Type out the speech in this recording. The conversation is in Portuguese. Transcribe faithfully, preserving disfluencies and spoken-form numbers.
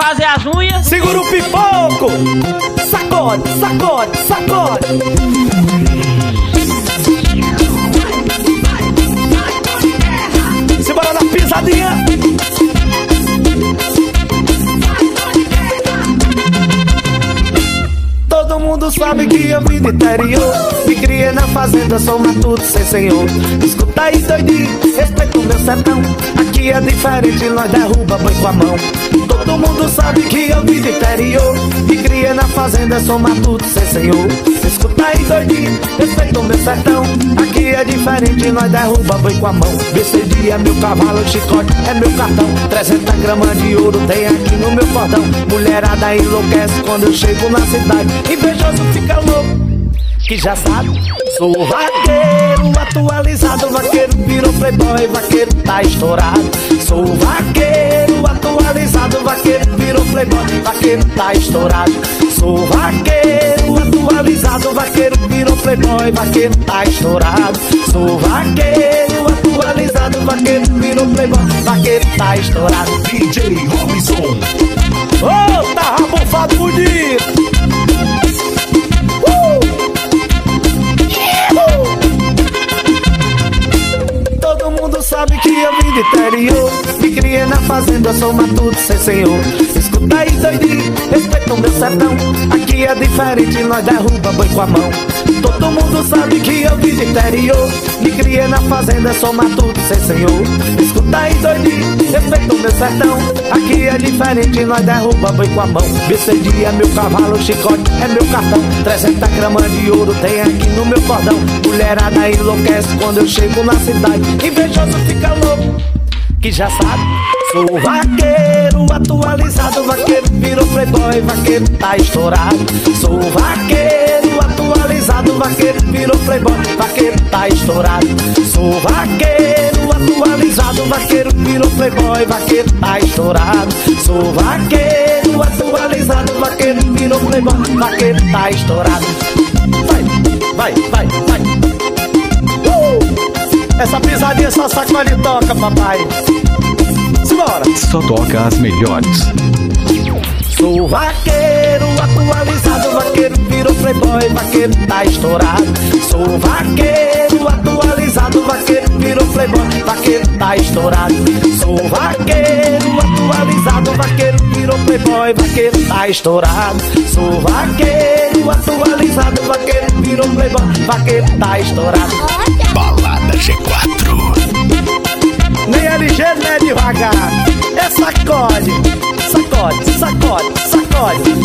fazer as unhas. Segura o pipoco. Sacode, sacode, sacode. Simbora na pisadinha. Todo mundo sabe que eu vim do interior. Me criei na fazenda, sou matuto sem senhor. Escuta aí, doidinho, respeita o meu sertão. Aqui é diferente, nós derruba boi com a mão. Todo mundo sabe que eu vim do interior. Me criei na fazenda, sou matuto sem senhor. Escuta aí, doidinho, respeita o meu sertão. Aqui é diferente, nós derruba boi com a mão. B C D é meu cavalo, chicote é meu cartão. trezentas gramas de ouro tem aqui no meu cordão. Mulherada enlouquece quando eu chego na cidade. Invejoso fica louco, que já sabe. Sou vaqueiro atualizado, vaqueiro virou playboy, vaqueiro tá estourado. Sou vaqueiro atualizado, vaqueiro virou playboy, vaqueiro tá estourado. Sou vaqueiro atualizado, vaqueiro virou playboy, vaqueiro tá estourado. Sou vaqueiro atualizado, vaqueiro virou playboy, vaqueiro tá estourado. D J Robinson. Oh, tá rabufado bonito. Todo mundo sabe que eu vim do interior. Me criei na fazenda, sou matuto sem senhor. Escuta aí, doidinho, respeita o meu sertão. Aqui é diferente, nós derruba boi com a mão. Todo mundo sabe que eu vim do interior. Me criei na fazenda, sou matuto sem senhor. Escuta aí, doidinho, respeita o meu sertão. Aqui é diferente, nós derruba boi com a mão. B C D é meu cavalo, chicote é meu cartão. trezentas gramas de ouro tem aqui no meu cordão. Mulherada enlouquece quando eu chego na cidade. Invejoso fica louco, que já sabe. Sou vaqueiro atualizado, vaqueiro virou playboy, vaqueiro tá estourado. Sou vaqueiro atualizado, vaqueiro virou playboy, vaqueiro tá estourado. Sou vaqueiro atualizado, vaqueiro virou playboy, vaqueiro tá estourado. Sou vaqueiro atualizado, vaqueiro virou playboy, vaqueiro tá estourado. Vai, vai, vai, vai. Uh! Essa pisadinha só sacode e toca, papai. Simbora! Só toca as melhores. Sou vaqueiro atualizado, vaqueiro virou playboy, vaqueiro tá estourado. Sou vaqueiro atualizado, vaqueiro virou playboy, vaqueiro tá estourado. Sou vaqueiro atualizado, vaqueiro virou playboy, vaqueiro tá estourado. Sou vaqueiro atualizado, vaqueiro virou playboy, vaqueiro tá estourado. Balada G quatro. Nem é ligeiro, nem é devagar. É sacode, sacode, sacode, sacode.